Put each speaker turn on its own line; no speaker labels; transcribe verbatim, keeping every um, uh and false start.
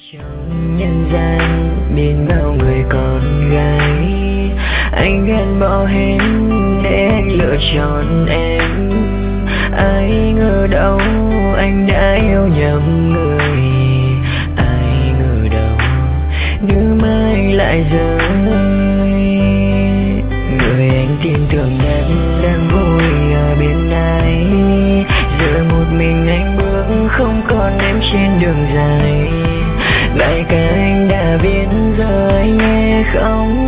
Trong nhân gian bên bao người con gái, anh ghen bỏ hết để anh lựa chọn em. Ai ngờ đâu anh đã yêu nhầm người, ai ngờ đâu nước mắt anh lại rơi. Người anh tin tưởng nhất đang vui ở bên ai, giờ một mình anh bước không còn em trên đường dài. Bài ca anh đã viết rồi nghe không